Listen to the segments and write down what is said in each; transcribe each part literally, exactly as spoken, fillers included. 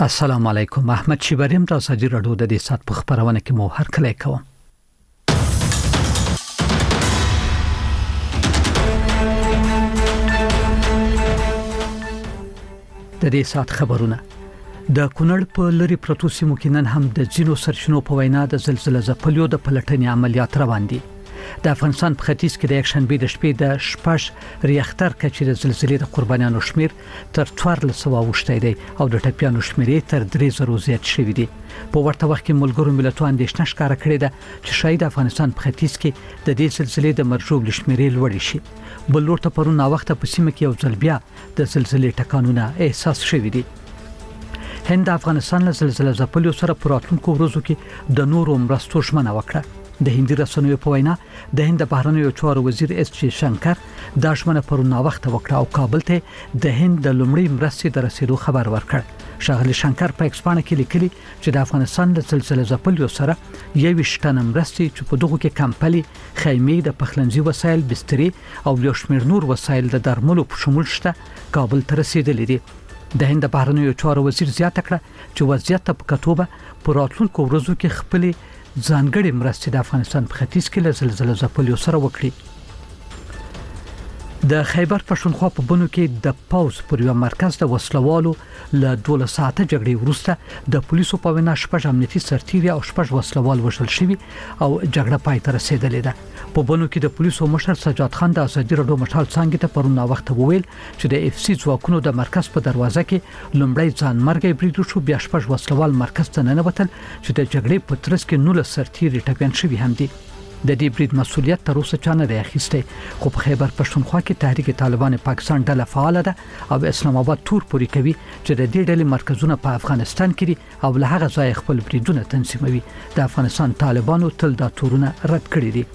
السلام علیکم. احمد شیبریم را ساجي رادیو د دې سات په خبرونه کې مو هر کله کوم. د دې سات خبرونه د کونړ په لری پروتو سیمو کې نن هم د ځینو سرچینو په وینا د زلزلې ځپلیو د پلټنې عملیات روان دي. د افغانستان په ختیځ کې د یک شنبه د شپې د شپږ ریاختر کچې د زلزلې د قربانیانو شمیر تر څوارلس سوه اوښتی دی او د ټپیانو شمیر تر درې زره زیات شوی دی. په ورته وخت کې ملګرو ملتونو اندېښنه ښکاره کړې ده چې شاید افغانستان په ختیځ کې د دې زلزلې د مرجوب شمیر لوړ شي. بل ورته پرون نا وخت په سیمه کې یو ځل بیا د زلزلې ټکانونه احساس شوی دي. هند افغانستان له زلزلې ځپلیو سره په راتلونکو ورځو کې د نورو مرستو ژمنه وکړه. د هندي رسنیو په وینا د هند بهرنیو چارو وزیر اس جی شنکر دا ژمنه پرون نا وخت وکړه او کابل ته د هند د لومړي مرستې د رسیدو خبر ورکړ. ښاغلي شنکر په ایکسپانه کې لیکلي چې د افغانستان د زلزلې ځپلیو سره یویشت ټنه مرستې چې په دغه کې کمپلي، خیمې، د پخلنځي وسایل، بسترې او یو شمېر نور وسایل د درملو په شمول شته کابل ته رسیدلي دي. د هند بهرنیو چارو وزیر زیاته کړه چې وضعیت په کتوبه په راتلونکو ورځو کې خپل ځانګړي مرستې د افغانستان په ختیځ کې له زلزلې ځپلیو سره وکړي. د خیبر پښتونخوا په بنو کې د پاوز پر یو مرکز د وسلوالو له دوله ساعته جګړې وروسته د پولیسو په وینا شپږ امنیتي سرتیري او شپږ وسلوال وژل شوي او جګړه پای ته رسیدلې ده. په بنو کې د پولیسو مشر سجاد خان د ازادي رادیو مشال څنګه ته پرون وخت وویل چې د اف سی ځواکونو د مرکز په دروازه کې لومړی ځان مرګي برید وشو، بیا شپږ وسلوال مرکز ته ننوتل چې د جګړې په ترڅ کې نولس سرتیري ټپیان شوي هم دي. د دې برید مسولیت تر اوسه چا نه دی اخیستی، خو په خیبر پښتونخوا کې تحریک طالبان پاکستان ډله فعال ده او اسلام آباد تور پوری کوي چې د دې ډلې مرکزونه په افغانستان کې دي او له هغه ځای خپل بریدونه تنظیموي. د افغانستان طالبانو تل دا تورونه رد کړی دي.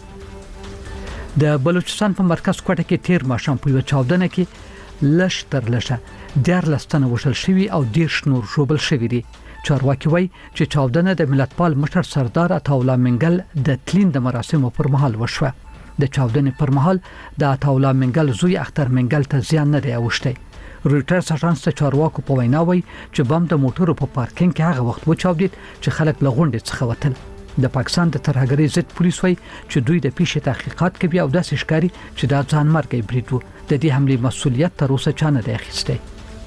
د بلوچستان په مرکز کوټه کې تیر ماښام په یو چاودنه کې لږ تر لږه دیارلس تنه وژل شوي او دېرش نور ژوبل شوي دي. چارواکي وایي چې چاودنه د ملتپال مشر سردار عطاالله منګل د تلین د مراسمو پر مهال وشوه. د چاودنې پر مهال د عطاالله منګل زوی اختر منګل ته زیان نه دی اوښتی. رویټرز اژانس د چارواکو په وینا وایي چې بم د موټرو په پارکینګ کې هغه وخت وچاودید چې خلک له غونډې څخه وتل. د پاکستان د ترهګرۍ ضد پولیس وایي چې دوی د پیښې تحقیقات کوي او داسې ښکاري چې دا ځان مرګي برید و. د دې حملې مسولیت تر اوسه چا نه دی اخیستی.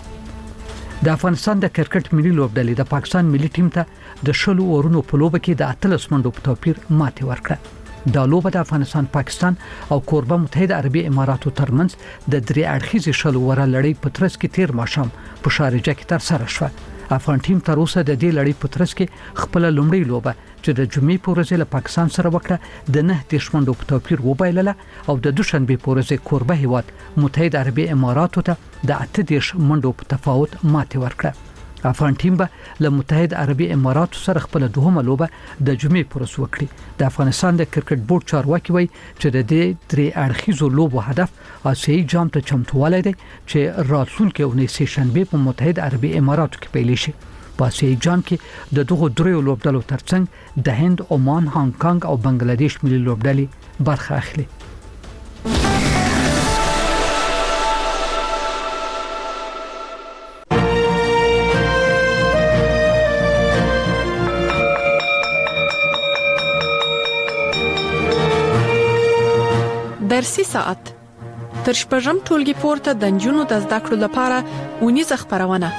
د افغانستان د کرکټ ملي لوبډلې د پاکستان ملي ټیم ته د شلو اورونو په لوبه کې د اتلس منډو په توپیر ماتې ورکړه. دا لوبه د افغانستان، پاکستان او کوربه متحده عربي اماراتو ترمنځ د درې اړخیزې شلو وره لړۍ په ترڅ کې تیر ماښام په شارجه کې ترسره شوه. افغان ټیم تر اوسه د دې لړۍ په ترڅ کې خپل لومړی لوبه چې د جمعې په ورځ له پاکستان سره وکړه د نه دیرش منډو په توپیر وبایلله او د دوشنبه په ورځ کوربه هیواد متحده عربي اماراتو ته د اته دیرش منډو په تفاوت ماتې ورکړه. افغان ټیم به له متحده عربي اماراتو سره خپل دوهمه لوبه د جمعې په ورځ وکړي. د افغانستان د کرکټ بورډ چارواکي وایي چې د دې درې اړخیزو لوبو هدف آسیایي جام ته چمتووالی دی چې راتلونکي اونۍ سه شنبه په متحده عربي اماراتو کې پیل شي. په آسیایي جام کې د دغو دریو لوبډلو ترڅنګ د هند، عمان، هانګ کانګ او بنگلاديش ملي لوبډلې برخه اخلي. درسي ساعت تر شپږم ټولګي پورته د نجونو د زده کړو لپاره اونیزه خبرونه.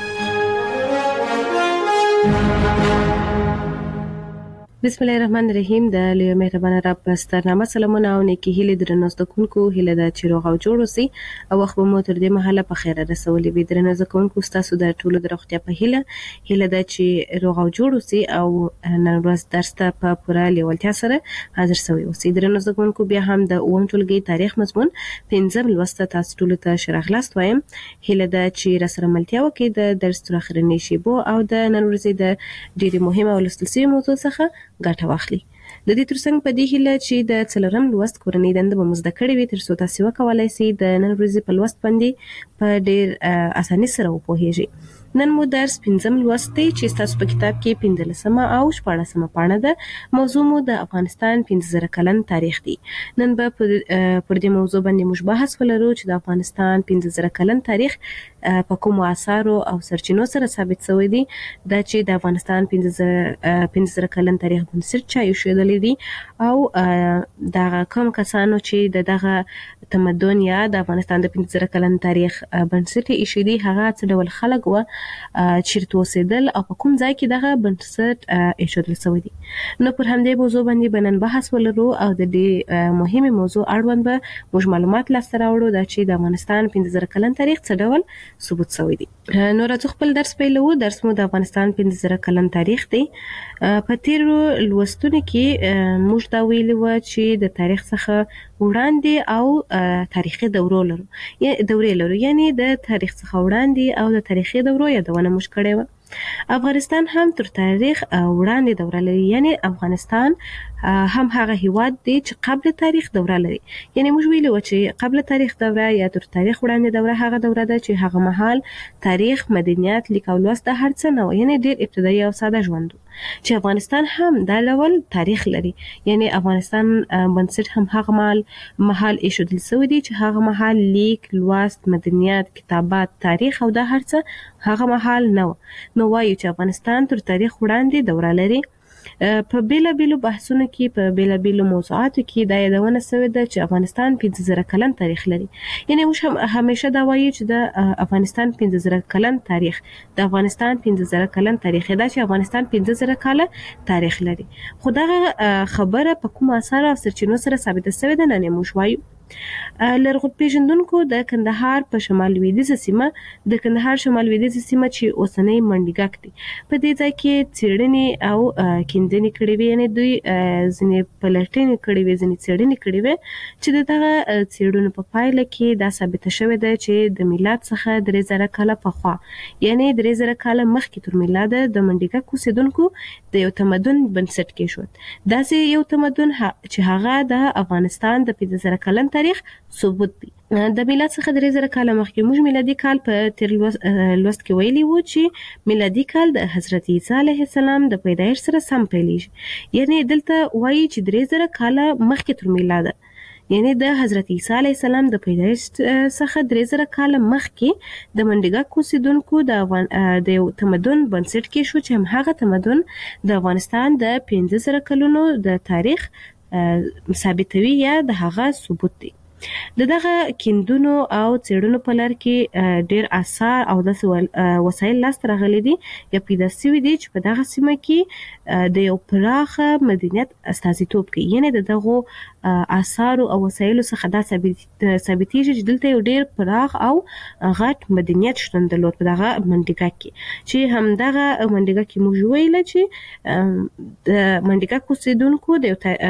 بسم الله الرحمن الرحیم. د لوی مهربان رب سترنامه سلامونه او نیکی هیله درنوستونکو هیله د چیرغ او جوړ وسی او وخت به مو تر دې محله په خیره رسولې به درنوستونکو تاسو د ټولو د روغتیا په هیله هیله د چې روغ او جوړ وسی او نن ورځ درس ته په پوره لیوالتیا سره حاضر شوی اوسئ. درنوستونکو بیا هم د اووم ټولګي تاریخ مضمون پنځم لوست تاسو ټول ته شرحلاست وایم. هیله د چې رسره ملتیا وکي د درس تر اخرنی شی بو او د نن ورځې د ډېری مهمه او لستلسي موضوع څخه ګټه واخلي. د دې ترڅنګ په دې هیله چې د څلورم لوست کورنۍ دنده به مزده کړې وي تر څو تاسو وکولای شئ د نن ورځې په لوست باندې په ډېر اسانۍ سره وپوهیږئ. نن مو درس پنځم لوست دی چې تاسو په کتاب کې پنځلسمه او شپاړسمه پاڼه ده. موضوع مو د افغانستان پنځه زره کلن تاریخ دی. نن به پر دې موضوع باندې موږ بحث ولرو چې د افغانستان پنځه زره کلن تاریخ په کوم آثارو او سرچینو سره ثابت شوی دی دا چې د افغانستان پنځه زره کلن تاریخ بنسټ چا ایښودلی دی او دا کوم کسانو چې د دغه تمدن یا د افغانستان د پنځه زره کلن تاریخ بنسټ ایښی دی هغه څه ډول خلک و چیرته اوسېدل او په کوم ځای کې دغه بنسټ ایښودل شوی دی. نو پر همدې موضوع باندې به نن بحث ولرو او د دې مهمه موضوع اړوند به موږ معلومات لاسته راوړو دا چې د افغانستان پنځه زره کلن تاریخ څه ډول ثبوت شوی دی. نو راځو خپل درس پیلو. درس مو د افغانستان پنځه زره کلن تاریخ دی. په تیرو لوستونو کې موږ دا ویلي و چې د تاریخ څخه وړاندې او تاریخي دورو لرو یا دورې لرو یعنی د تاریخ څخه وړاندې او د تاریخي دورو یادونه موږ کړې و. افغانستان هم تر تاریخ وړاندې دوره لري یعنی افغانستان هم هغه هیواد دی چې قبل تاریخ دوره لري. یعنی موږ ویلو چې قبل تاریخ دوره یا تر تاریخ وړاندې دوره هغه دوره ده چې هغه مهال تاریخ، مدنیت، لیک او لوست د هر څه نه یعنی ډیر ابتدایي او ساده ژوند چې افغانستان هم دا ډول تاریخ لري. یعنی افغانستان بنسټ هم هغه مهال مهال ایښودل شوی دی چې هغه مهال لیک، لوست، مدنیت، کتابت، تاریخ او دا هر څه هغه مهال نه و. نو وایو چې افغانستان تر تاریخ وړاندې دوره لري. په بیلا بیلو بحثونو کې په بیلا بیلو موضوعاتو کې دا یادونه شوې ده چې افغانستان پنځه زره کلن تاریخ لري. یعنی موږ هم همیشه دا وایو چې د افغانستان پنځه زره کلن تاریخ د افغانستان پنځه زره کلن تاریخ دا چې افغانستان پنځه زره کاله تاریخ لري. خو دا خبره په کوم آثار او سرچینو سره ثابته شوې ده نه موږ وایو. لرغون پیژندونکو د کندهار په شمال لویدیځه سیمه د کندهار شمال لویدیځه سیمه چې اوسنۍ منډیګک دی په دې ځای کې څېړنې او کیندنې کړې وې. یعنی دوی ځینې پلټنې کړې وې ځینې څېړنې کړې وې چې دغه څېړنو په پایله کې دا ثابته شوې ده چې د میلاد څخه درې زره کاله پخوا یعنی درې زره کاله مخکې تر میلاده د منډیګک اوسېدونکو د یو تمدن بنسټ کېښود. داسې یو تمدن چې هغه د افغانستان د پنځه زره کلن تاریخ ثبوت دی. د میلاد څخه درې زره کاله مخکې موږ میلادي کال په تیر لوست کې ویلي وو چې میلادي کال د حضرت عیسی علیه السلام د پیدایښت سره سم پیلېږي. یعنی دلته وایي چې درې زره کاله مخکې تر میلاده یعنی د حضرت عیسی علیه السلام د پیدایښت څخه درې زره کاله مخکې د منډیګک اوسېدونکو د د یو تمدن بنسټ کېښود چې هم هغه تمدن د افغانستان د پنځه زره کلونو د تاریخ ثابتوي یا د هغه ثبوت دی. د دغه کیندونو او څېړنو په لار کې ډېر آثار او داسې وسایل لاسته راغلي دي یا پیدا شوي دي چې په دغه سیمه کې د یو پراخه مدنیت استازیتوب کوي. یعنی د دغو آثارو او وسایلو څخه دا ثابتېږي چې دلته یو ډېر پراخ او غټ مدنیت شتون درلود په دغه منډیګک کې چې همدغه منډیګک کې موږ ویله چې د منډیګک اوسېدونکو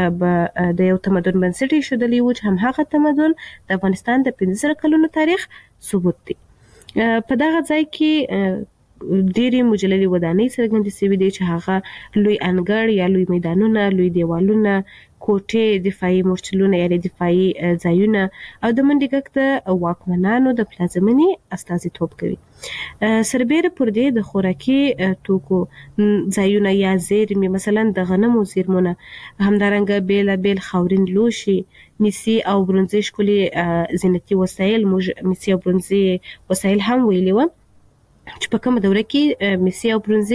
د یو تمدن بنسټ ایښودلی و چې همهغه تمدن د افغانستان د پنځه زره کلونو تاریخ ثبوت دی. په دغه ځای کې ډېرې مجللې ودانۍ څرګندې شوي دي چې هغه لوی انګړ یا لوی میدانونه، لوی دیوالونه، کوټې، دفاعي مورچلونه یعنې دفاعي ځایونه او د منډیګک د واکمنانو د پلازمېنې استازیتوب کوي. سربیره پر دې د خوراکي توکو ځایونه یا زیرمې مثلا د غنمو زیرمونه، همدارنګه بېلابېل خاورین لوښي، میسي او برونزي ښکلي زینتي وسایل، موږ میسي او برونزي وسایل هم ویلي وو چې په کومه دوره کې میسي او برونزي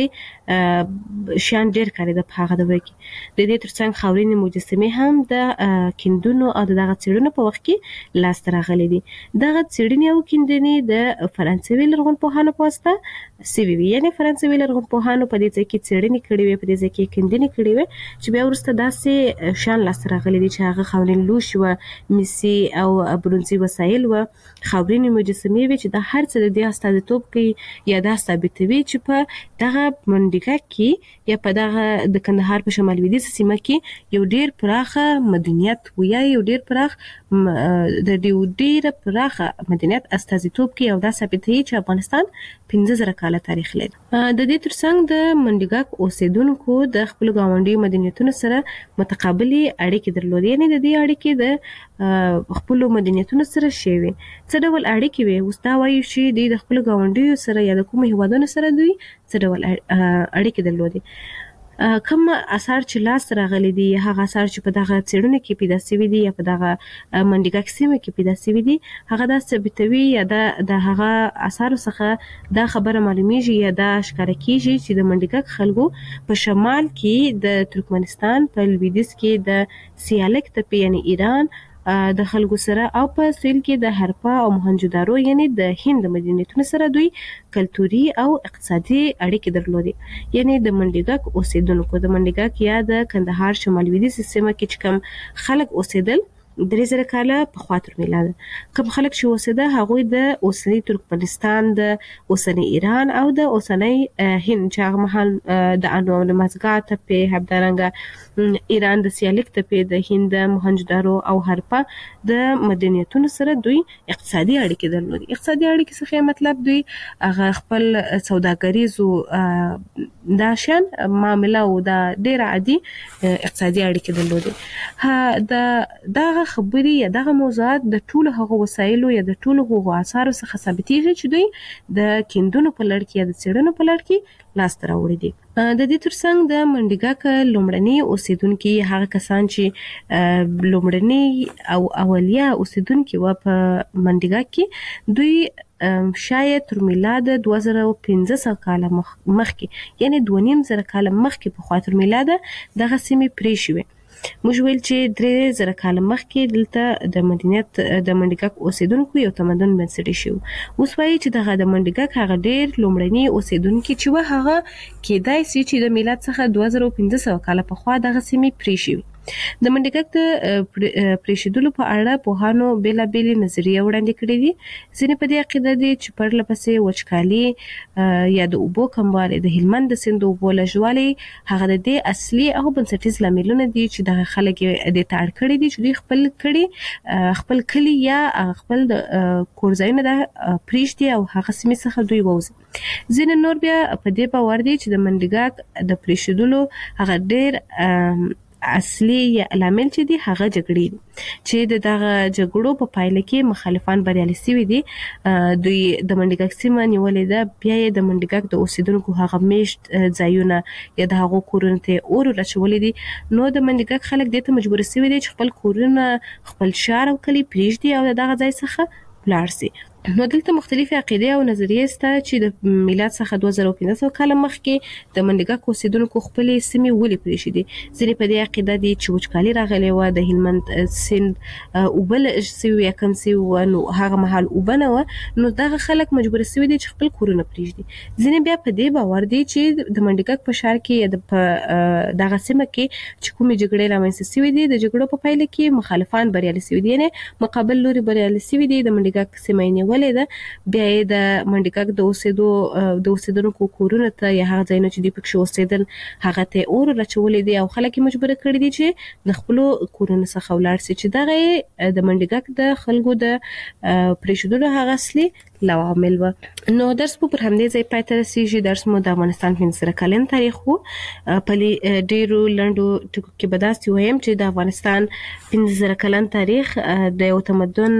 شیان ډېر کارېده په هغه دوره کې. د دې ترڅنګ خاورینې مجسمې هم د کیندونو او د دغه څېړنو په وخت کې لاسته راغلي دي. دغه څېړنې او کیندنې د فرانسوي لرغونپوهانو په واسطه شوي وي. یعنې فرانسوي لرغونپوهانو په دې ځای کې څېړنې کړې وې، په دې ځای کې کیندنې کړې وې چې بیا وروسته داسې شیان لاسته راغلي دي چې هغه خاورین لوښي وه، میسي او برونزي وسایل وه، خاورینې مجسمې وې چې دا هر څه د دې استازیتوب کوي یا دا ثابتوي چې په دغه منډیګک کې یا په دغه د کندهار په شمال لویدیځه سیمه کې یو ډېر پراخه مدنیت و یا یو ډېر پراخ د یو ډېره پراخه مدنیت استازیتوب کوي او دا ثابتوي چې افغانستان پنځه زره کاله تاریخ لري. د دې ترڅنګ د منډیګک اوسېدونکو د خپلو ګاونډیو مدنیتونو سره متقابلې اړیکې درلودې. یعنې د دې اړیکې د خپلو مدنیتونو سره شوي. څه ډول اړیکې وې؟ اوس دا وایو چې دوی د خپلو ګاونډیو سره یا د کومو هیوادونو سره دوی څه ډول اړیکې درلودې. کوم اثار چې لاس راغلي دي هغه اثار چې په دغه څېړنه کې پیدا شوي دي یا په دغه منډیګک سیمه کې پیدا شوي دي هغه دا ثابتوي یا د هغه اثارو څخه دا خبره معلومیږي یا دا ښکاره کیږي چې د منډیګک خلکو په شمال کې د ترکمنستان په لویدیځ کې د سیالک تپې یعنی ایران د خلکو سره او په سویل کې د هرپا او موهنجودارو یعنی د هند مدینتونو سره دوی کلتوري او اقتصادي اړیکې درلودې. یعنی د منډیګک اوسیدونکو د منډیګک یا د کندهار شمال لویدیځ سیمه کې چې کوم خلک اوسیدل درې زره کاله په خوا تر میلاد کوم خلک چې اوسېده هغوی د اوسنی ترکمنستان د اوسنی ایران او د اوسنی هند چې هغه مهال د انوار مزګا تپې همدارنګه ایران د سیالک تپې د هند موهنجودارو او هرپا د مدنیتونو سره دوی اقتصادي اړیکې درلودې. اقتصادي اړیکې څه مطلب دوی هغه خپل سوداګریزو دا شان معامله او دا ډېر عادي اقتصادي اړیکې درلودې. ها د دا خبري یا دغه موضوعات د ټولو هغو وسایلو یا د ټولو هغو اثارو څخه ثابتېږي چې دوی د کیندونو په لړ کې یا د څېړنو په لړ کې لاسته راوړي دي. د دې ترڅنګ د منډیګک لومړني اوسیدونکي هغه کسان چې لومړني او اولیا اوسیدونکي و په منډیګک کې دوی شاید تر میلاد دوه زره او پنځه سوه کاله مخکې یعنی دوه نیم زره کاله مخکې په خوا تر میلاد دغه سیمې پرې شوې. موږ ویل چې درې زره کاله مخکې دلته د مدینت د منډیګک اوسیدونکو یو تمدن بنسټ شو. اوس وایي چې دغه د منډیګک هغه ډېر لومړني اوسیدونکي چې و هغه کېدای شي چې د میلاد څخه دوه زره او پنځه سوه کاله پخوا دغه سیمې پرې شوې. د منډیګک د پرېښودلو په اړه پوهانو بېلابېلې نظریې وړاندې کړې دي. ځینې په دې عقیده دي چې پرله پسې وچکالي یا د اوبو کموالی د هلمند د سیند اوبو لږوالی هغه د دې اصلي او بنسټیز لاملونه دي چې دغه خلک یې دې ته اړ کړي دي چې دوی خپل کړي خپل کلي یا خپل د کور ځایونه د پرېږدي او هغه سیمې څخه دوی ووځي. ځینې نور بیا په دې باور دي چې د منډیګک د پرېښودلو هغه ډېر اصلي لامل چې دی هغه جګړې دي چې د دغه جګړو په پایله کې مخالفان بریالي شوي دي. دوی د منډیګک سیمه نیولې ده بیا یې د منډیګک د اوسیدونکو هغه میشت ځایونه یا د هغو کورونو ته اور ورچولي دي. نو د منډیګک خلک دې ته مجبور شوي دي چې خپل کورونه خپل شهر او کلي پرېږدي او د دغه ځای څخه ولاړ شي. نو دلته مختلفې عقیدې او نظریې شته چې د میلاد څخه دوه زره او پنځه سوه کاله مخکې د منډیګک اوسیدونکو خپلې سیمې ولې پرېښودې. ځینې په دې عقیده دي چې وچکالي راغلې وه د هلمند سیند اوبه لږ شوي یا کم شوي وه نو هغه مهال اوبه نه وه نو دغه خلک مجبور شوي دي چې خپل کورونه پرېږدي. ځینې بیا په دې باور دي چې د منډیګک په ښار کې یا په دغه سیمه کې چې کومې جګړې رامنځته شوي دي د جګړو په پایله کې مخالفان بریالي شوي دي یعنې مقابل لوري بریالي شوي دي. د منډیګک سیمه یې ده بیا یې د منډیګک د اوسېدو د اوسېدونکو کورونو ته یا هغه ځایونه چې دوی پکښې اوسېدل هغه ته اور راچولی دي او خلک یې مجبوره کړي دي چې د خپلو کورونو څخه ولاړ شي چې دغه یې د منډیګک د خلکو د پرېښودلو هغه اصلي لوامل وه. نو درس مو پر همدې ځای پای ته رسېږي. درس مو د افغانستان پنځه زره کلن تاریخ و. په ډېرو لنډو ټکو کې به داسې ووایم چې د افغانستان پنځه زره کلن تاریخ د یو تمدن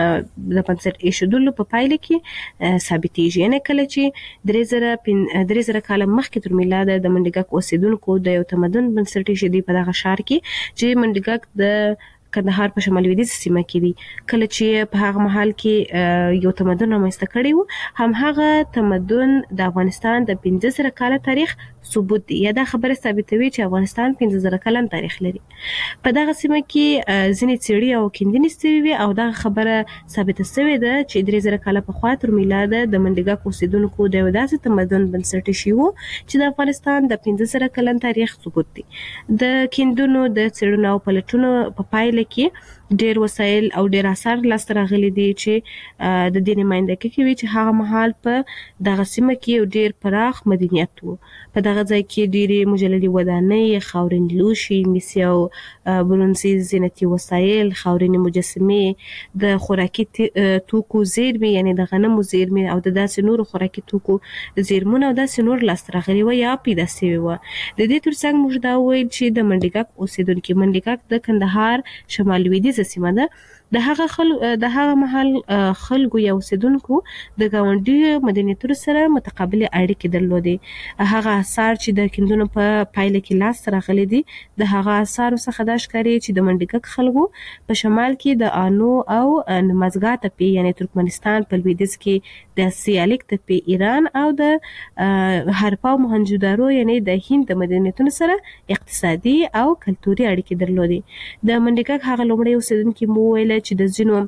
د بنسټ ایښودلو په پایله کې ثابتېږي. یعنې کله چې درې زره درې زره کاله مخکې تر میلاده د منډیګک اوسېدونکو د یو تمدن بنسټ ایښودی په دغه ښار کې چې منډیګک د کندهار په شمال لویدیځ سیمه کې دي. کله چې په هغه مهال کې یو تمدن رامنځته کړی و هم هغه تمدن د افغانستان د پنځه زره کاله تاریخ ثبوت دی یا دا خبره ثابتوي چې افغانستان پنځه زره کلن تاریخ لري. په دغه سیمه کې ځینې څېړي او کیندنې شوي وي او دغه خبره ثابته شوې ده چې درې زره کاله پخوا تر میلاده د منډیګک اوسېدونکو د یو داسې تمدن بنسټ ایښی و چې د افغانستان د پنځه زره کلن تاریخ ثبوت دی. د کیندنو د څېړنو او پلټنو په پایله کې ډېر وسایل او ډېر اثار لاسته راغلي دي چې د دې نمایندګي کوي چې هغه مهال په دغه سیمه کې یو ډېر پراخ مدنیت و. په دغه ځای کې ډېرې مجللي ودانۍ، خاورین لوښي، مسي او برونزي زینتي وسایل، خاورینې مجسمې، د خوراکي توکو زیرمې یعنې د غنمو زیرمې او د داسې نورو خوراکي توکو زیرمونه او داسې نور لاسته راغلي وه یا پیدا شوي وه. د دې ترڅنګ موږ دا وویل چې د منډیګک اوسېدونکي منډیګک د کندهار شمال لویدیځه سیمه ده د هغه خل د هغه محل خلکو یا اوسیدونکو د گاونډي مدنیتونو سره متقابل اړیکې درلودې. هغه آثار چې د کیندونو په پایله کې لاس راغلي دي د هغه آثار څخه دا ښکاري چې د منډیګک خلکو په شمال کې د آنو او نمازګا تپې یعنی ترکمنستان په لویدیځ کې د سیالیک تپې ایران او د هرپا او موهنجودارو یعنی د هند د مدنیتونو سره اقتصادي او کلتوري اړیکې درلودې. د منډیګک هغه لومړی اوسیدونکي مو ویل چې د ځینو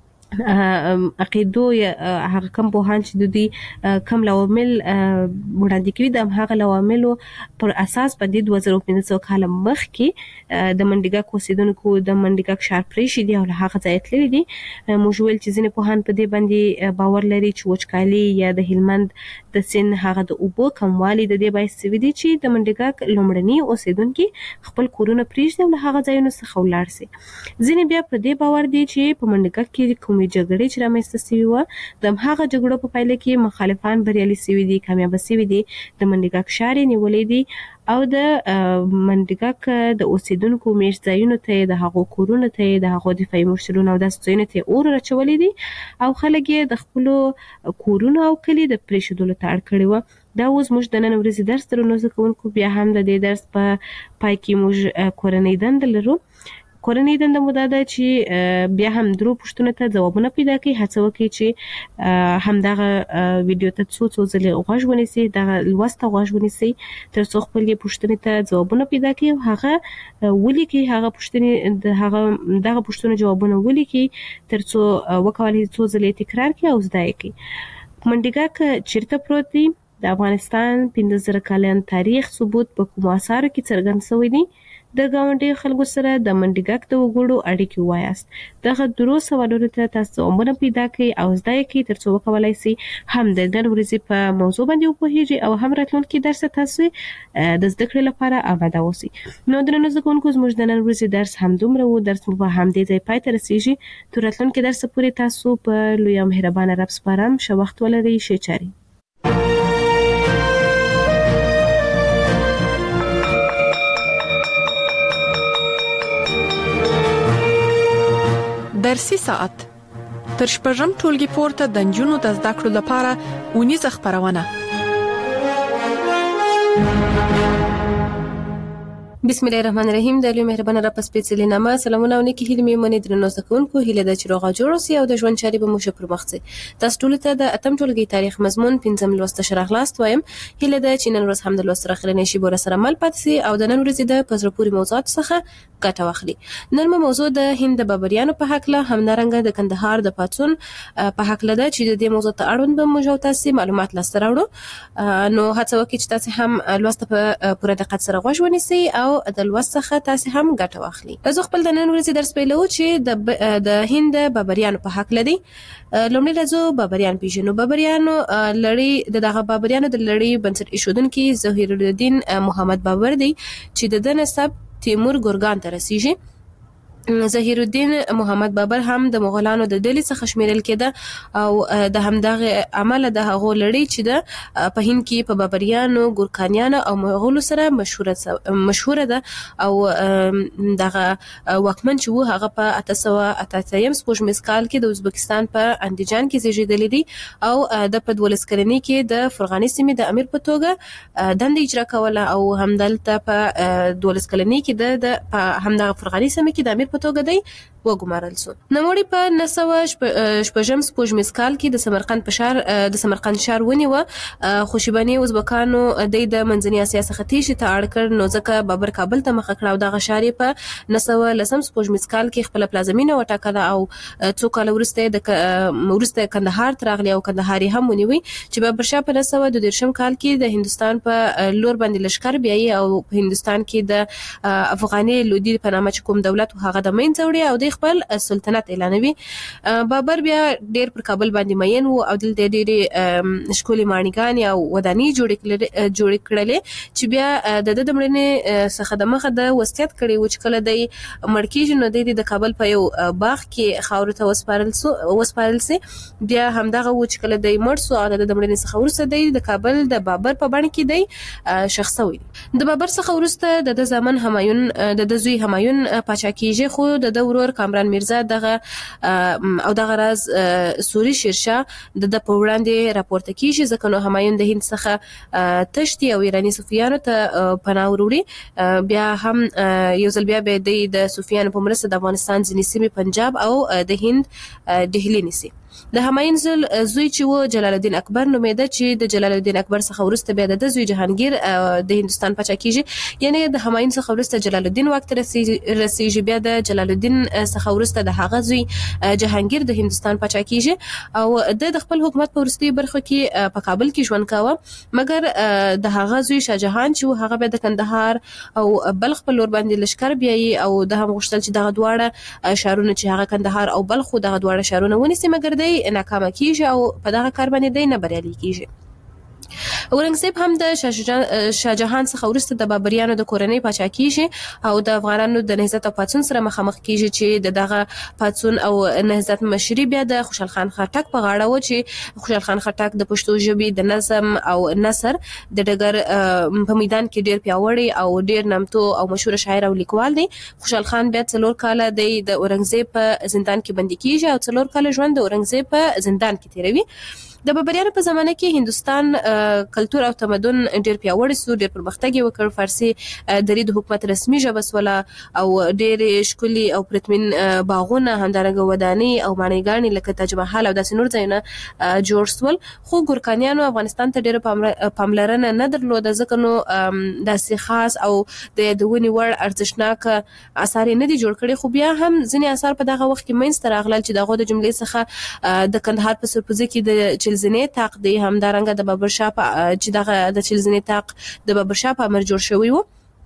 عقیدو یا هغه کم بوهان چې د دې کم لوامل وړاندې کوي د هغه لواملو پر اساس په د دوه زره پنځه کال مخکې د منډیګک اوسیدونکو د منډیګک ښار پرېښی دی او له هغه ځای تللی دي. موږ ویل چې ځینې پوهان په دې باندې باور لري چې وچکالي یا د هلمند د سین هغه د اوبو کموالی د دې باعث شوی دی چې د منډیګک لومړني اوسیدونکي خپل کورونه پرېږدي او له هغه ځایونو څخه ولاړ شي. ځینې بیا په دې باور دي چې په منډیګک کې کوم جګړې چې رامنځته شوې وه د هغه جګړو په پایله کې مخالفان بریالي شوي دي، کامیابه شوي دي، د منډیګک ښار یې نیولی دی او د منډیګک د اوسیدونکو میشت ځایونو ته د هغو کورونو ته د هغو دفاعي مورچلونو او داسې ځایونو ته اور اچولی دي او خلک یې د خپلو کورونو او کلي د پرېښودلو ته اړ کړي وه. دا اوس موږ د نن ورځې درس درنو زده کوونکو بیا هم د دې درس په پای کې موږ کورنۍ دنده لرو. کورنۍ دنده مو دا ده چې بیا هم درو پوښتنو ته ځوابونه پیدا کړئ. هڅه وکړئ چې همدغه ویډیو ته څو څو ځلې غوږ ونیسئ، دغه لوست ته غوږ ونیسئ تر څو خپلې پوښتنې ته ځوابونه پیدا کړئ او هغه ولیکئ، هغه پوښتنې د هغه دغه پوښتنو جوابونه ولیکئ تر څو وکولای څو ځلې تکرار کړئ او زده یې کړئ. منډیګک چیرته پروت دی؟ د افغانستان پنځه زره کلن تاریخ ثبوت په کومو اثارو کې څرګند شوی دی؟ د ګاونډي خلکو سره د منډیګک د وګړو اړیکې وایاست. دغه درو سوالونو ته تاسو ځوابونه پیدا کړئ او زده یې کړئ تر څو وکولای شئ هم د نن ورځې په موضوع باندې وپوهیږئ او هم راتلونکي درس تاسو د زده کړې لپاره آماده اوسئ. نو درنو زده کوونکو زموږ د نن ورځې درس همدومره و. درس مو په همدې ځای پای ته رسیږي. تر راتلونکي درس پورې تاسو په لوی او مهربانه رب سپارم. ښه وخت ولرئ. ښې چارې. درسي ساعت تر شپږم ټولګي پورته د نجونو د زده کړو لپاره اونیزه خبرونه. بسم الله الرحمن الرحیم. د لوی مهربانه رب سپېڅلې نامه سلامونه او نیکی هیلې مې منې درنو زده کوونکو هیله ده چې روغ جوړ اوسئ او د ژوند چارې به مو ښه پر مخ ځي. تاسو ټول ته د اتم ټولګي تاریخ مضمون پنځم لوست ته ښه راغلاست وایم. هیله ده چې نن ورځ هم د لوست راخلنې شی بور سره مل پاتې سي او د نن ورځې د پزره پوری موضوعات څخه ګټه واخلي. نن مو موضوع د هند د بابریانو په حق له همدارنګه د کندهار د پاتون په حق له ده چې د دې موضوع ته اړوند به موږ تاسو معلومات لاسته راوړو. نو هڅه وکړئ چې تاسو هم لوست په پوره دقت سره غوږ ونیسئ او د لوست څخه تاسو هم ګټه واخلئ. زه خپل د نن ورځې درس پیلو چې د د هند بابریانو په حق لدی. لومړی راځو بابریان پیژنو. بابریانو لړۍ د دغه بابریانو د لړۍ بنسټ ایښودونکي ظهیر الدین محمد بابر دی چې د نسب تیمور ګورګان ته رسیږي. ظهیر الدین محمد بابر هم د مغولانو د ډلې څخه شمیرل کېده او د همدغه عمل د هغو لړۍ چې د په هند کې په بابریانو، ګورکانیانو او مغولو سره مشهوره مشهوره ده او دغه واکمن چې وو هغه په اته سوه اته اتیا سپوږمیز کال کې د ازبکستان په اندیجان کې زیږیدلی دی او د په دولس کلنۍ کې د فرغاني سیمې د امیر په توګه دنده اجرا کوله او همدلته په دولس کلنۍ کې د همدغه فرغاني سیمې کې د امیر په توګه دی وګمارل شو. نوموړي په نهه سوه شپږم سپوږمیز کال کې د سمرقند په ښار د سمرقند ښار ونیوه. خو شیباني ازبکانو د منځنۍ اسیا څخه تیښتې ته اړ کړ نو ځکه بابر کابل ته مخه کړه او دغه ښار یې په نهه سوه لسم سپوږمیز کال کې خپله پلازمینه وټاکله او څو کاله وروسته د وروسته کندهار ته راغلی او کندهار یې هم ونیوی چې بابرشاه په نهه سوه دوه دېرشم کال کې د هندوستان په لور باندې لښکر بیایي او په هندوستان کې د افغاني لودي په نامه چې کوم دولت هغه د منځه وړي او د خپل سلطنت اعلانوي. بابر بیا ډیر پر کابل باندې مین وو او دلته ډېرې ښکلې ماڼیګانې او ودانۍ جوړې کړلې چې بیا د ده د مړینې څخه د مخه د وصیت کړی و چې کله دی مړ کېږي نو دی د کابل په یو باغ کې خاورو ته وسپارل سي. بیا همدغه و چې کله دی مړ سو او د د مړینې څخه وروسته دی د کابل د بابر په بڼه کې دی ښخ سوی. د بابر څخه وروسته د ده زامن همایون د ده زوی همایون پاچا کېږي خو د ده ورور کامران میرزا دغه او دغه راز سوري شیرشاه د په وړاندې راپورته کیږي ځکه نو همایون د هند څخه تشتي او ایرانی صوفیانو ته پناه وروړي. بیا هم یو ځل بیا به د صوفیانو په مرسته د افغانستان ځینې سیمې پنجاب او د هند دهلی نیسي. د همایون زوی چې و جلال الدین اکبر نومېده چې د جلال الدین اکبر څخه ورسته بیا د زوی جهانگیر د هندستان پاچا کیږي. یعنی د همایون څخه ورسته جلال الدین واک ته رسیږي، بیا د جلال الدین څخه ورسته د هغه زوی جهانگیر د هندستان پاچا کیږي او د خپل حکومت په وروستي برخو کې په کابل کې ژوند کاوه. مګر د هغه زوی شاه جهان چې هغه به د کندهار او بلخ په لور باندې لشکر بیایي او د هم غوښتل چې دغه دواړه شهرونه چې هغه کندهار او بلخ دغه دواړه شهرونه ونیسي، مګر دی ناکامه کیږي او په دغه کار باندې دی نه بریالي کیږي. اورنګزیب هم د شاه جهان څخه وروسته د بابریانو د کورنۍ پاچا کیږي او د افغانانو د نهضت او پاڅون سره مخامخ کیږي چې د دغه پاڅون او نهضت مشري بیا د خوشحال خان خټک په غاړه و چې خوشحال خان خټک د پښتو ژبې د نظم او نثر د ډګر په میدان کې ډیر پیاوړی او ډیر نامتو او مشهور شاعر او لیکوال دی. خوشحال خان بیا څلور کاله د اورنګزیب په زندان کې بندي کیږي او څلور کاله ژوند د اورنګزیب په زندان کې تیروي. د بابریانو په زمانه کې هندستان کلتور او تمدن ډیر پیاوړی سو، ډیر پرمختګ وکړ، فارسی د د حکومت رسمي ژبه سوله او ډیر ښکلي او پرتمین باغونه همدارنګه ودانۍ او ماڼیګانې لکه تاج محل او داسې نور ځایونه جوړ سول. خو ګورکانیانو افغانستان ته ډیر پاملرنه نه درلوده ځکه نو داسې خاص او د یادونې وړ ارزښتناک آثار نه دي جوړ کړي. خو بیا هم ځینې آثار په دغه وخت کې منځته راغلل چې دغه د جملې څخه د کندهار په سرپوزي کې د چلزنې تاق دی، همدارنګه د بابر شاه چې دغه د چلزنې تاق د بابر شاه په امر جوړ شوی و.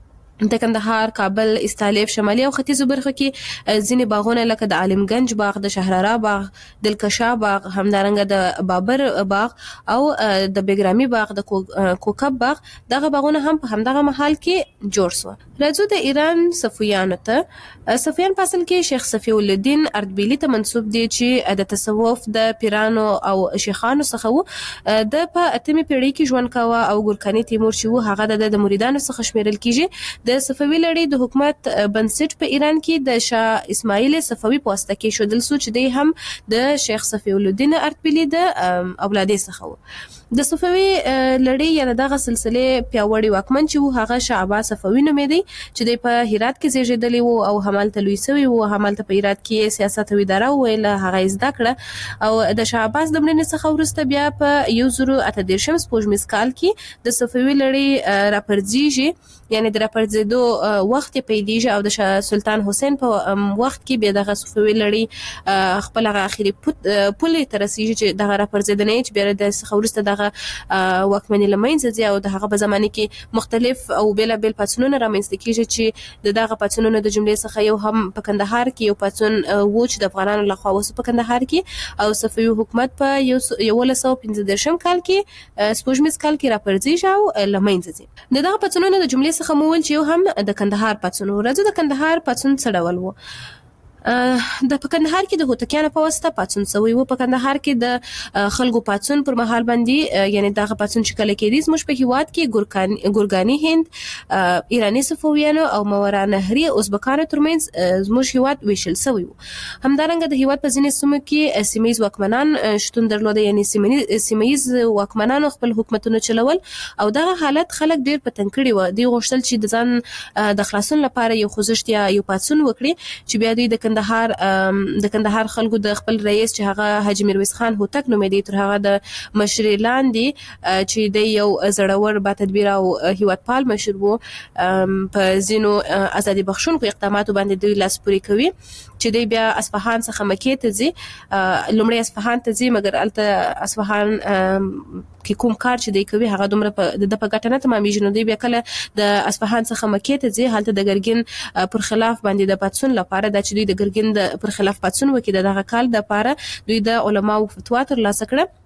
د کندهار، کابل، استالف، شمالي او ختیځو برخو کې ځینې باغونه لکه د عالمگنج باغ، د شهرارا باغ، دلکشا باغ، همدارنګه د بابر باغ او د بیګرامي باغ، د کوکب باغ، دغه باغونه هم په همدغه محل کې جوړ سو. راځو د ایران صفویانو ته. صفویان په اصل کې شیخ صفی الدین اردبیلی ته منسوب دي چې د تصوف د پیرانو او شیخانو څخه وو. د په اتمه پیړۍ کې ژوند کاوه او ګورکانی تیمور چې وو هغه د مریدانو څخه شمیرل کیږي. د صفوي لړۍ د حکومت بنسټ په ایران کې د شاه اسماعیل صفوي په واسطه کې شودل سو چې دی هم د شیخ صفی الدین اردبیلی د اولادې څخه وو. د صفوي لړۍ یا دغه سلسله پیاوړی واکمن چې وو هغه شاه عباس صفوي نومېدی چې د په هرات کې زیږیدلی وو او همالته لوی سوی وو. همالته په هرات کې سیاست او اداره ویل هغه زده کړه او د شاه عباس د مړینې څخه وروسته بیا په یو زرو اته دیرشم سپوږمیز کال کې د صفوي لړۍ راپرځیږي، یعنی د راپرځېدو وخت پیلېږي او د شاه سلطان حسین په وخت کې بیا دغه صفوي لړۍ خپل هغه اخري پولې ته رسیږي چې دغه راپرځېدنې چې بیا د څخه وروسته دغه واکمنۍ له منځه ځي او د هغه په زمانه کې مختلف او بېلابېل پاڅونونه رامنځته کیږي چې د دغه پاڅونونو د جملې څخه یو هم په کندهار کې یو پاڅون و چې د افغانانو لخوا وسو په کندهار کې او صفوي حکومت په یولس سوه پنځه دېرشم کال کې سپوږمیز کال کې راپرځېږي او له منځه ځي. د دغه پاڅونونو د جملې څخه مو ول چې یو هم د کندهار پاڅون و. راځو د کندهار پاڅون څه ډول و. د په کندهار کې د هوتکیانو په واسطه پاڅون شوی و. په کندهار کې د خلکو پاڅون پر مهال باندې یعنی دغه پاڅون چې کله کېدی زموږ په هیواد کې ګورکانی ګورګانی هند، ایرانی صفویانو او ماورا نهري ازبکانو ترمنځ زموږ هیواد ویشل شوی و. همدارنګه د هیواد په ځینې سیمو کې سیمایي واکمنان شتون درلود، یعنی سیمایي واکمنانو خپل حکومتونه چلول او دغه حالت خلک ډیر په تنګ کړي و. دوی غوښتل چې د ځان د خلاصون لپاره یو خوځښت یا یو پاڅون وکړي چې بیا دوی د کندهار د کندهار خلکو د خپل رئیس چې هغه حاجی میرویس خان هوتک نومېدی تر هغه د مشرۍ لاندې چې د یو زړور با تدبیر او هیوادپال مشر وو په ځینو ازادي بخښونکو اقداماتو باندې دوی لاس پورې کوي چې دوی بیا اصفهان څخه مکې ته ځي. لومړی اصفهان ته ځي مګر الته اصفهان کې کوم کار چې دوی کوي هغه دومره د په ګټه نه تمامېږي نو دوی بیا کله د اصفهان څخه مکې ته ځي هلته د ګرګین پر خلاف باندې د پاڅون لپاره دا چې دوی د ګرګین د پر خلاف پاڅون وکړي دغه کال د لپاره دوی د علماو فتوا ترلاسه کړه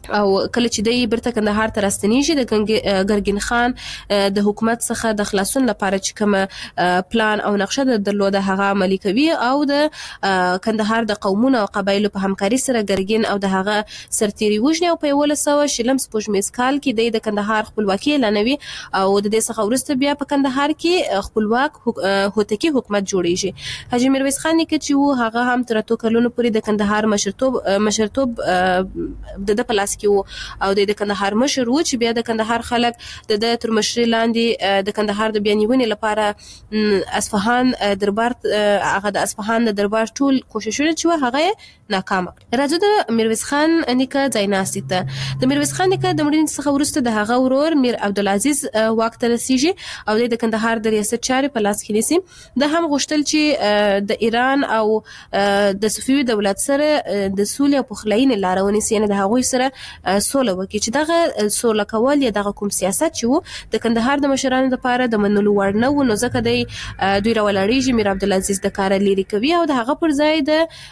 او کله چې دی برته کندهار ته راستنیږي د ګرګین خان د حکومت څخه د خلاصون لپاره چې کوم پلان او نقشه درلوده هغه عملي کوي او د کندهار د قومونو او قبایلو په همکاري سره ګرګین او د هغه سرتیري وژني او په یوولس سوه شلم سپوږمیز کال کې د کندهار خپلواکي اعلانوي او د دې څخه وروسته بیا په کندهار کې خپلواک هوتکی حکومت جوړیږي. حاجی میرویس خان نیکه چې هغه هم تر اتو کلونو پورې د کندهار مشرتوب مشرتوب د پلاس او د کندهار مشر و چې بیا د کندهار خلک د تر مشرۍ لاندې د کندهار د بیانیونې لپاره اصفهان دربار هغه د اصفهان د دربار ټول کوششونه چې هغه ناکام کړ. راځو د میرویس خان نیکه ځایناستي ته. د میرویس خان نیکه د مړینې څخه وروسته د هغه ورور میر عبدالعزیز واک ته رسیږي او د کندهار د ریاست چارې په لاس کې نیسي. د هم غوښتل چې د ایران او د صفوي دولت سره د سولې او پخلاینې لار ونیسي، یعنې د هغوی سره سوله وکړي چې دغه سوله کول یا دغه کوم سیاست چې وو د کندهار د مشرانو لپاره د منلو وړ نه و، نو ځکه دی دوی راولاړیږي میر عبدالعزیز د کار لري کوي او د هغه پر ځای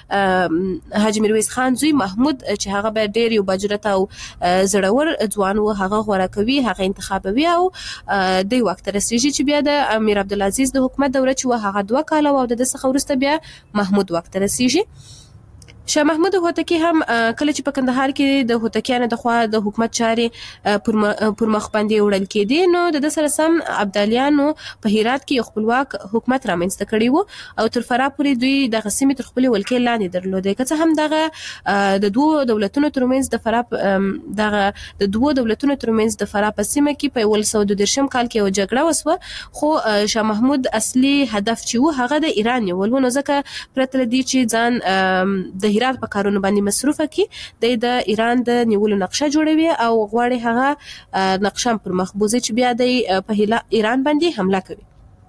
د حاجی میرویس خان زوی محمود چې هغه به ډیر یو بجرت او زړور ځوان و هغه غوړه کوي، هغه انتخابوي او د وخت رسیږي چې بیا د میر عبدالعزیز د حکومت دوره چې هغه دوه کال او د څخه وروسته بیا محمود وخت رسیږي. شاه محمود هوتکی هم کله چې په کندهار کې د هوتکیانو د خوا د حکومت چارې پر مخ باندې وړل کېدې، نو د سره سم ابدالیانو په هرات کې خپلواک حکومت رامنځته کړی وو او تر فراه پورې دوی د غسیمې تر خپل ولکې لاندې درلودې. که څه هم دغه د دوه دولتونو ترمنځ د فراه دغه د دوه دولتونو ترمنځ د فراه په سیمه کې په ولس او د درشم کال کې یو جګړه وسوه، خو شاه محمود اصلي هدف چې وو هغه د ایران نیول و، نو ځکه پرته لدی چې ځان د هرات په کارونو باندې مصروفه کی د ایران د نیولو نقشه جوړوي او غواړي هغه نقشه پر مخ بوزي چې بیا د په ایران باندې حمله کوي.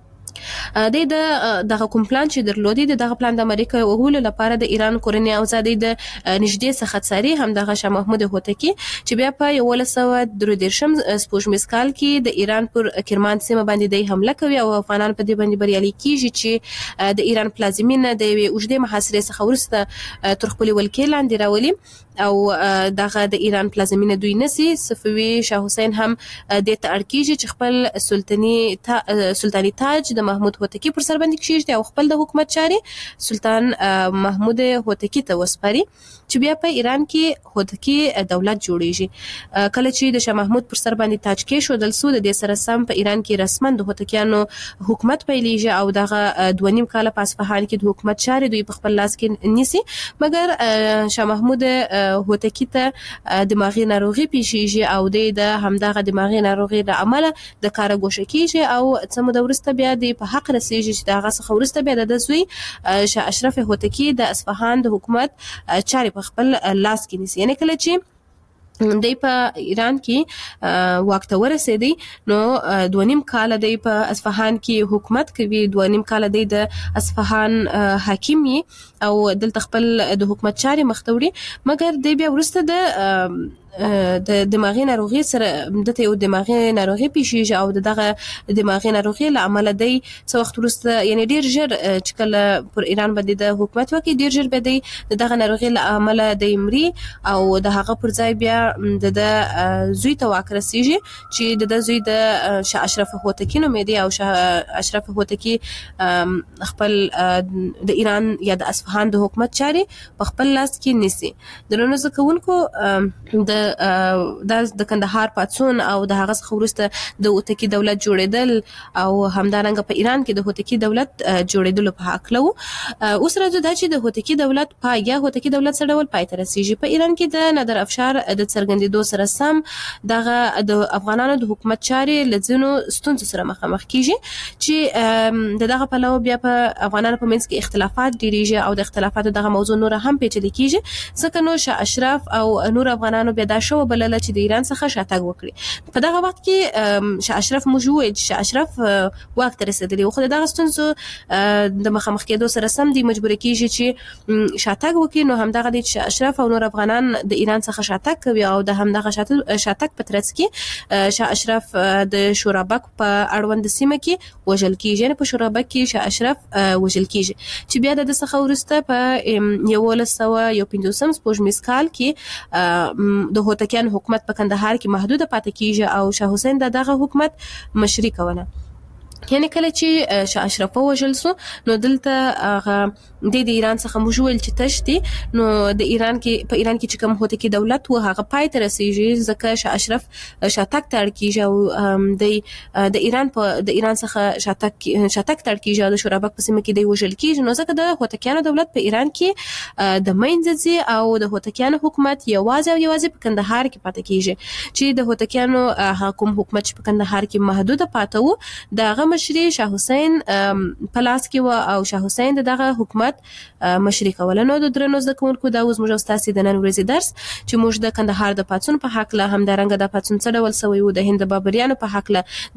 د دغه کوم پلان چې درلودي دغه پلان د امریکا وهولو لپاره د ایران کورنۍ او زادي د نږدې څخه څاري هم دغه شاه محمود هوتکی چې بیا په یوولس سوه درې دېرشم سپوږمیز کال کې د ایران پر کرمان سیمه باندې د حمله کوي او افغانان په دې باندې بریالي کیږي چې د ایران پلازمینه د اوږدې محاصرې څخه وروسته تر خپل ولکې لاندې راولي او دغه د ایران پلازمینه دوی نسی. صفوي شاه حسین هم د ترکیږي چې خپل سلطنتي تا سلطنتي تاج د محمود هوتکی پر سر باندې کیږي او خپل د حکومت چاري سلطان محمود هوتکی ته وسپاري چې بیا په ایران کې هوتکی دولت جوړیږي. کله چې د شاه محمود پر سر باندې تاج کې شو دل سود د سره سم په ایران کې رسمن د هوتکیانو حکومت پیلېږي او دغه دوه نیم کال په اصفهان کې د حکومت چاري دوی په خپل لاس کې نیسي، مګر شاه محمود هوتکی ته دماغي ناروغي پیښیږي او د همدغه دماغي ناروغي د عمله د کار ګوښه کیږي او څه موده وروسته بیا د په حق رسیږي چې دغه څخه وروسته بیا د زوی شاه اشرف هوتکی د اصفهان د حکومت چاري په خپل لاس کې نیسي. یعنی کله چې دی په ایران کې وخت ورسېدی نو دوه نیم کال دی په اصفهان کې حکومت کوي، دوه نیم کال دی د اصفهان حاکم او دلته خپل د حکومت چاري مختوري، مګر دی بیا ورسته د د دماغي ناروغي سره د ته یو دماغي ناروغي پیښیږي او دغه دماغي ناروغي لامل دی څو وخت وروسته یعنی ډیر ژر چې کله پر ایران باندې د حکومت وکي ډیر ژر به دی دغه ناروغي لامل دی مري او د هغه پر ځای بیا د زوی ته واک رسیږي چې د زوی د شاه اشرف هوتکی نوم دی او شاه اشرف هوتکی خپل د ایران یا د اصفهان د حکومت چاري په خپل لاس کې نیسي. درنو زکونکو د د کندهار پاتسون او د هغه څخه وروسته د هوتکی دولت جوړیدل او همدارنګه په ایران کې د هوتکی دولت جوړیدل په حق لو. اوس راځو دا چې د هوتکی دولت په یا هوتکی دولت سره ډول پای ته رسیږي. په ایران کې د نادر افشار د څرګندېدو سره سم دغه د افغانانو د حکومت چاري لزینو ستونزو سره مخامخ کیږي چې دغه په لو بیا په افغانانو په منځ کې اختلافات ډیریږي او د اختلافاتو دغه موضوع نور هم پیچلې کیږي ځکه نو شاه اشرف او نور افغانانو بیا دا شو بلل چې د ایران څخه شاتګ وکړي. په دغه وخت کې شاه اشرف موجود شاه اشرف وخت رسیدلی خو دغه ستونزو د مخامخ کېدو سره سم دی مجبور کیږي چې شاتګ وکړي. نو همدغه د شاه اشرف او نور افغانان د ایران څخه شاتګ کوي او د همدغه شاتګ په ترڅ کې شاه اشرف د شورابک په اړوند سیمه کې وژل کیږي. په شورابک کې شاه اشرف وژل کیږي چې بیا د څخه ورسته په یوولس سوه یو پنځوسم سپوږمیز کال کې د د هوتکیانو حکومت په کندهار کې محدود پاتې کیږي او شاه حسین دغه حکومت مشري کوله. یعنی کله چې شاه اشرف وژل سو نو دلته هغه د ایران څخه موجول چې تشتي نو د ایران کې په ایران کې چې کوم هوتکی دولت و هغه پای ته رسیږي ځکه شاه اشرف شاتک تړ کیږي او د د ایران په د ایران څخه شاتک شاتک تړ کیږي د شورابک په سیمه کې دی وژل کیږي نو ځکه د هوتکیانو دولت په ایران کې د مینځي او د هوتکیانو حکومت یوازې او یوازې په کندهار کې پاتې کیږي چې د هوتکیانو حکومت حکومت په کندهار کې محدود پاتې وو دغه مشري شاه حسین په لاس کې و او شاه حسین دغه حکومت مشري کوله. نو د درنو زده کوونکو دا اوس موږ تاسو د نن ورځې درس چې موږ د کندهار د پاتون په حق له هم درنګ د پاتون څه ډول سوي و د هند بابریانو په حق له